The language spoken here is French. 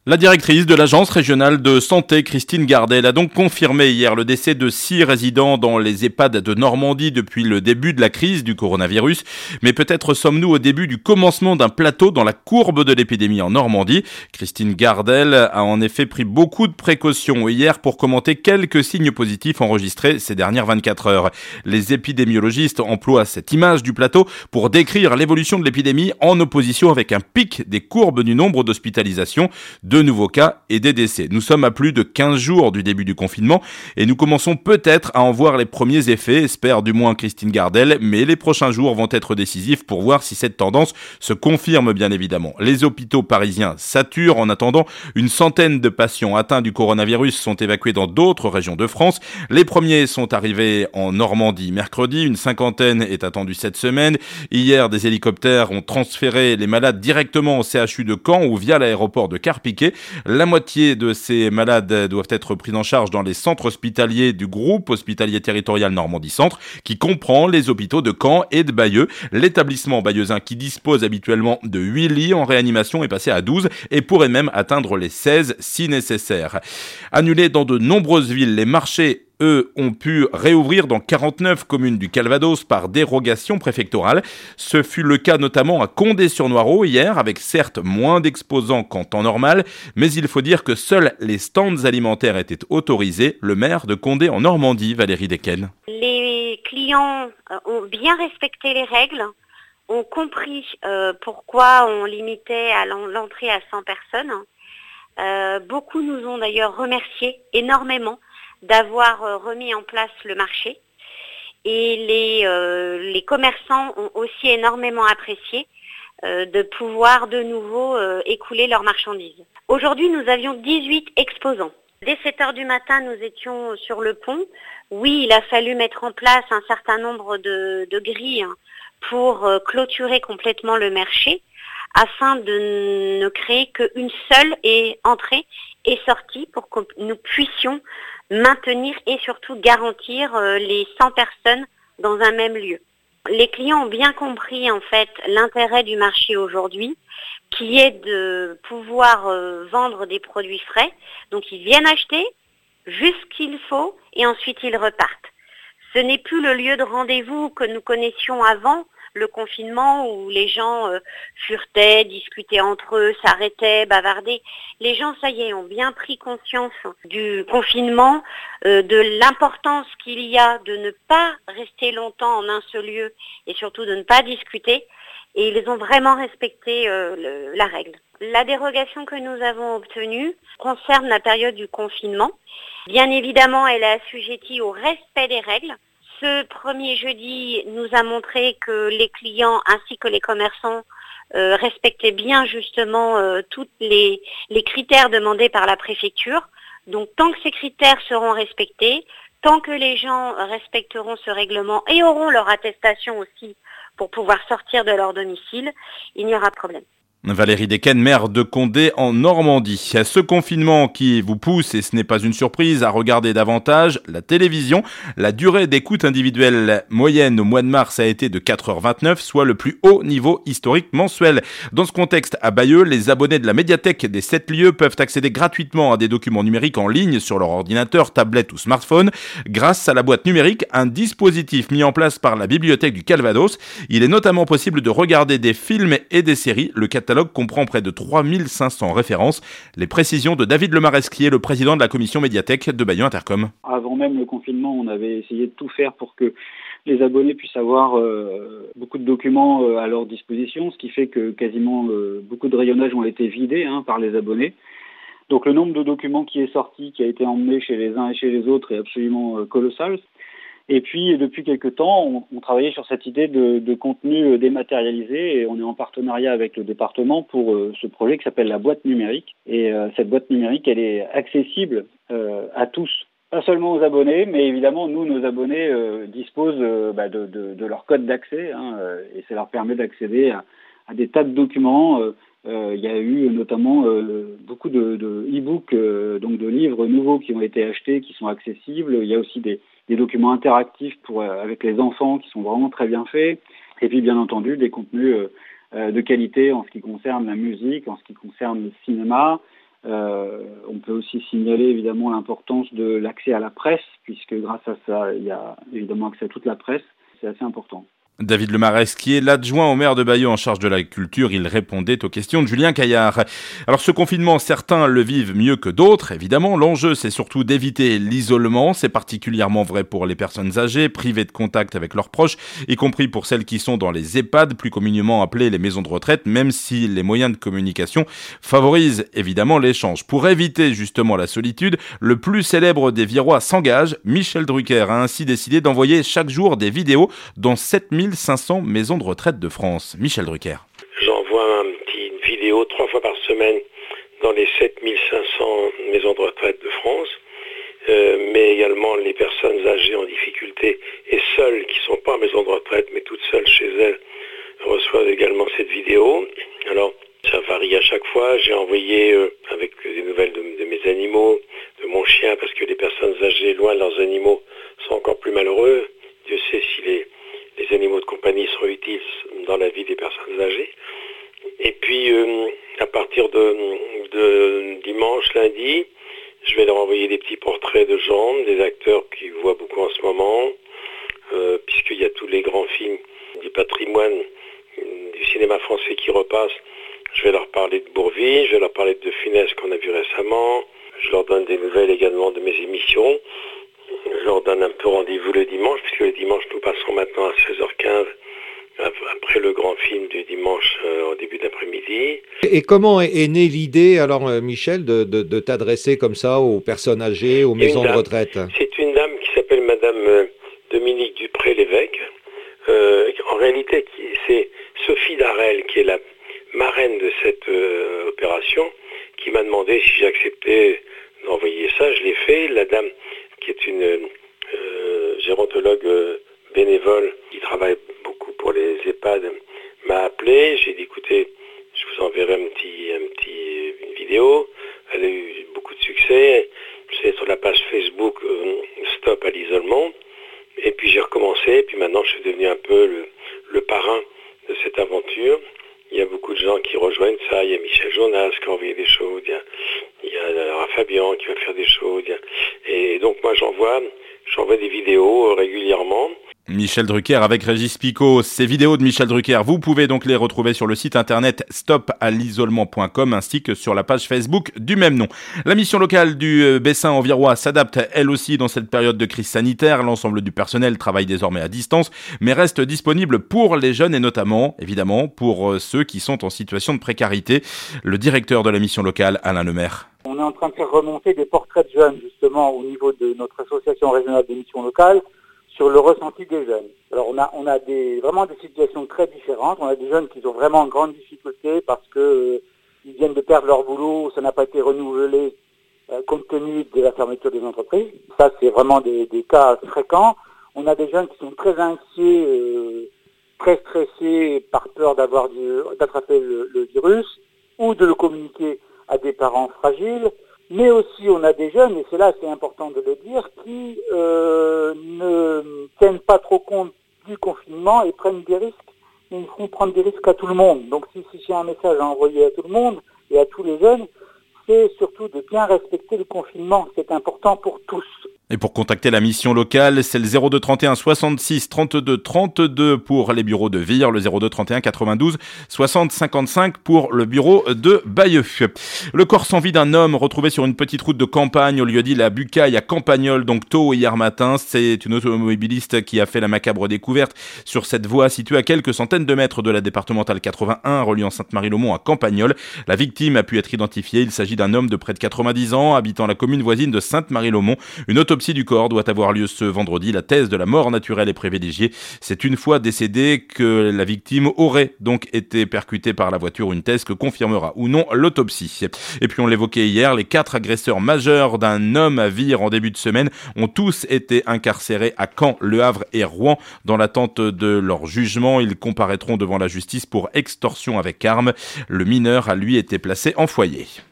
La directrice de l'agence régionale de santé, Christine Gardel, a donc confirmé hier le décès de 6 résidents dans les EHPAD de Normandie depuis le début de la crise du coronavirus. Mais peut-être sommes-nous au début du commencement d'un plateau dans la courbe de l'épidémie en Normandie. Christine Gardel a en effet pris beaucoup de précautions hier pour commenter quelques signes positifs enregistrés ces dernières 24 heures. Les épidémiologistes emploient cette image du plateau pour décrire l'évolution de l'épidémie en opposition avec un pic des courbes du nombre d'hospitalisations, de nouveaux cas et des décès. Nous sommes à plus de 15 jours du début du confinement et nous commençons peut-être à en voir les premiers effets, espère du moins Christine Gardel, mais les prochains jours vont être décisifs pour voir si cette tendance se confirme bien évidemment. Les hôpitaux parisiens saturent. En attendant, une centaine de patients atteints du coronavirus sont évacués dans d'autres régions de France. Les premiers sont arrivés en Normandie mercredi, une cinquantaine est attendue cette semaine. Hier, des hélicoptères ont transféré les malades directement au CHU de Caen ou via l'aéroport de Carpiquet. La moitié de ces malades doivent être pris en charge dans les centres hospitaliers du groupe hospitalier territorial Normandie Centre, qui comprend les hôpitaux de Caen et de Bayeux. L'établissement bayeuxin, qui dispose habituellement de 8 lits en réanimation, est passé à 12 et pourrait même atteindre les 16 si nécessaire. Annulés dans de nombreuses villes, les marchés ont pu réouvrir dans 49 communes du Calvados par dérogation préfectorale. Ce fut le cas notamment à Condé-sur-Noireau hier, avec certes moins d'exposants qu'en temps normal, mais il faut dire que seuls les stands alimentaires étaient autorisés. Le maire de Condé en Normandie, Valérie Decken. Les clients ont bien respecté les règles, ont compris pourquoi on limitait à l'entrée à 100 personnes. Beaucoup nous ont d'ailleurs remerciés énormément d'avoir remis en place le marché, et les commerçants ont aussi énormément apprécié de pouvoir de nouveau écouler leurs marchandises. Aujourd'hui, nous avions 18 exposants. Dès 7 heures du matin, nous étions sur le pont. Oui, il a fallu mettre en place un certain nombre de grilles pour clôturer complètement le marché, afin de ne créer qu'une seule entrée et sortie pour que nous puissions maintenir et surtout garantir les 100 personnes dans un même lieu. Les clients ont bien compris en fait l'intérêt du marché aujourd'hui, qui est de pouvoir vendre des produits frais. Donc ils viennent acheter juste ce qu'il faut et ensuite ils repartent. Ce n'est plus le lieu de rendez-vous que nous connaissions avant le confinement, où les gens furetaient, discutaient entre eux, s'arrêtaient, bavardaient. Les gens, ça y est, ont bien pris conscience du confinement, de l'importance qu'il y a de ne pas rester longtemps en un seul lieu et surtout de ne pas discuter. Et ils ont vraiment respecté la règle. La dérogation que nous avons obtenue concerne la période du confinement. Bien évidemment, elle est assujettie au respect des règles. Ce premier jeudi nous a montré que les clients ainsi que les commerçants respectaient bien justement tous les critères demandés par la préfecture. Donc tant que ces critères seront respectés, tant que les gens respecteront ce règlement et auront leur attestation aussi pour pouvoir sortir de leur domicile, il n'y aura pas de problème. Valérie Decken, maire de Condé en Normandie. Ce confinement qui vous pousse, et ce n'est pas une surprise, à regarder davantage la télévision. La durée d'écoute individuelle moyenne au mois de mars a été de 4h29, soit le plus haut niveau historique mensuel. Dans ce contexte, à Bayeux, les abonnés de la médiathèque des 7 lieux peuvent accéder gratuitement à des documents numériques en ligne sur leur ordinateur, tablette ou smartphone. Grâce à la boîte numérique, un dispositif mis en place par la bibliothèque du Calvados. Il est notamment possible de regarder des films et des séries. Le catalogue comprend près de 3500 références. Les précisions de David Lemaresque, qui est le président de la commission médiathèque de Bayeux Intercom. Avant même le confinement, on avait essayé de tout faire pour que les abonnés puissent avoir beaucoup de documents à leur disposition, ce qui fait que quasiment beaucoup de rayonnages ont été vidés par les abonnés. Donc le nombre de documents qui est sorti, qui a été emmené chez les uns et chez les autres est absolument colossal. Et puis, depuis quelques temps, on travaillait sur cette idée de contenu dématérialisé, et on est en partenariat avec le département pour ce projet qui s'appelle la boîte numérique. Et cette boîte numérique, elle est accessible à tous, pas seulement aux abonnés, mais évidemment, nous, nos abonnés disposent de leur code d'accès, et ça leur permet d'accéder à des tas de documents. Il y a eu notamment beaucoup de e-books, donc de livres nouveaux qui ont été achetés, qui sont accessibles. Il y a aussi des documents interactifs avec les enfants qui sont vraiment très bien faits. Et puis bien entendu des contenus de qualité en ce qui concerne la musique, en ce qui concerne le cinéma, On peut aussi signaler évidemment l'importance de l'accès à la presse, puisque grâce à ça, il y a évidemment accès à toute la presse. C'est assez important. David Lemarest, qui est l'adjoint au maire de Bayeux en charge de la culture, il répondait aux questions de Julien Caillard. Alors ce confinement, certains le vivent mieux que d'autres, évidemment. L'enjeu, c'est surtout d'éviter l'isolement. C'est particulièrement vrai pour les personnes âgées, privées de contact avec leurs proches, y compris pour celles qui sont dans les EHPAD, plus communément appelées les maisons de retraite, même si les moyens de communication favorisent évidemment l'échange. Pour éviter justement la solitude, le plus célèbre des Virois s'engage. Michel Drucker a ainsi décidé d'envoyer chaque jour des vidéos dans 7500 maisons de retraite de France. Michel Drucker. J'envoie une vidéo 3 fois par semaine dans les 7500 maisons de retraite de France, mais également les personnes âgées en difficulté et seules, qui ne sont pas en maison de retraite, mais toutes seules chez elles, reçoivent également cette vidéo. Alors, ça varie à chaque fois. J'ai envoyé avec des nouvelles de mes animaux, de mon chien, parce que les personnes âgées, loin de leurs animaux, sont encore plus malheureux. Dieu sait si les animaux de compagnie sont utiles dans la vie des personnes âgées. Et puis, à partir de dimanche, lundi, je vais leur envoyer des petits portraits de gens, des acteurs qui voient beaucoup en ce moment, puisqu'il y a tous les grands films du patrimoine du cinéma français qui repassent. Je vais leur parler de Bourvil, je vais leur parler de De Funès qu'on a vu récemment. Je leur donne des nouvelles également de mes émissions. Je leur donne un peu rendez-vous le dimanche, puisque le dimanche, nous passons maintenant à 16h15, après le grand film du dimanche au début d'après-midi. Et comment est née l'idée, alors Michel, de t'adresser comme ça aux personnes âgées, aux maisons de retraite ? C'est une dame qui s'appelle Madame Dominique Dupré-Lévesque. En réalité, c'est Sophie Darel, qui est la marraine de cette opération, qui m'a demandé si j'acceptais d'envoyer ça. Je l'ai fait. La dame, qui est une gérontologue bénévole qui travaille beaucoup pour les EHPAD, m'a appelé. J'ai dit, écoutez, je vous enverrai une vidéo. Elle a eu beaucoup de succès. C'est sur la page Facebook Stop à l'isolement. Et puis j'ai recommencé. Et puis maintenant, je suis devenu un peu le parrain de cette aventure. Il y a beaucoup de gens qui rejoignent ça. Il y a Michel Jonas qui a envoyé des choses. Il y a Lara Fabian qui va faire des choses. Et donc moi, j'envoie des vidéos régulièrement. Michel Drucker avec Régis Picot. Ces vidéos de Michel Drucker, vous pouvez donc les retrouver sur le site internet stopalisolement.com ainsi que sur la page Facebook du même nom. La mission locale du Bessin en Virois s'adapte elle aussi dans cette période de crise sanitaire. L'ensemble du personnel travaille désormais à distance, mais reste disponible pour les jeunes et notamment, évidemment, pour ceux qui sont en situation de précarité. Le directeur de la mission locale, Alain Lemaire. On est en train de faire remonter des portraits de jeunes, justement, au niveau de notre association régionale des missions locales, sur le ressenti des jeunes. Alors on a vraiment des situations très différentes. On a des jeunes qui ont vraiment de grandes difficultés parce que ils viennent de perdre leur boulot, ça n'a pas été renouvelé compte tenu de la fermeture des entreprises. Ça, c'est vraiment des cas fréquents. On a des jeunes qui sont très inquiets, très stressés par peur d'attraper le virus ou de le communiquer à des parents fragiles. Mais aussi, on a des jeunes, et c'est là, c'est important de le dire, qui ne tiennent pas trop compte du confinement et prennent des risques. Ils font prendre des risques à tout le monde. Donc, si j'ai un message à envoyer à tout le monde et à tous les jeunes, c'est surtout de bien respecter le confinement. C'est important pour tous. Et pour contacter la mission locale, c'est le 02 31 66 32 32 pour les bureaux de Vire, le 02 31 92 60 55 pour le bureau de Bayeux. Le corps sans vie d'un homme retrouvé sur une petite route de campagne au lieu-dit La Bucaille à Campagnole, donc tôt hier matin. C'est une automobiliste qui a fait la macabre découverte sur cette voie située à quelques centaines de mètres de la départementale 81 reliant Sainte-Marie-le-Mont à Campagnole. La victime a pu être identifiée. Il s'agit d'un homme de près de 90 ans habitant la commune voisine de Sainte-Marie-le-Mont. Une autopsie du corps doit avoir lieu ce vendredi. La thèse de la mort naturelle est privilégiée. C'est une fois décédée que la victime aurait donc été percutée par la voiture, une thèse que confirmera ou non l'autopsie. Et puis on l'évoquait hier, les 4 agresseurs majeurs d'un homme à Vire en début de semaine ont tous été incarcérés à Caen, Le Havre et Rouen. Dans l'attente de leur jugement, ils comparaîtront devant la justice pour extorsion avec arme. Le mineur a lui été placé en foyer.